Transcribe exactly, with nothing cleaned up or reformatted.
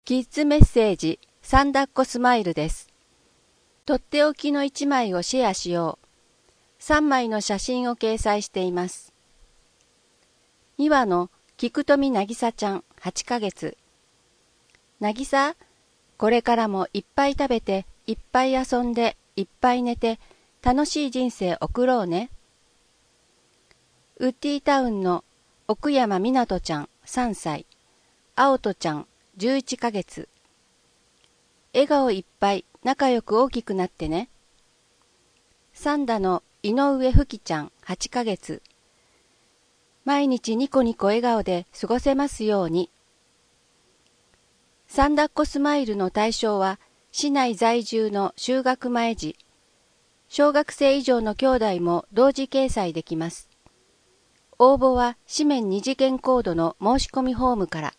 キッズメッセージサンダッコスマイルです。とっておきのいちまいをシェアしよう。さんまいの写真を掲載しています。にわの菊富なぎさちゃんはちかげつ。なぎさ、これからもいっぱい食べて、いっぱい遊んで、いっぱい寝て、楽しい人生送ろうね。ウッディタウンの奥山みなとちゃんさんさい。あおとちゃんじゅういっかげつ。笑顔いっぱい仲良く大きくなってね。サンダの井上ふきちゃんはちかげつ。毎日ニコニコ笑顔で過ごせますように。サンダッコスマイルの対象は市内在住の就学前児。小学生以上の兄弟も同時掲載できます。応募は紙面二次元コードの申し込みフォームから。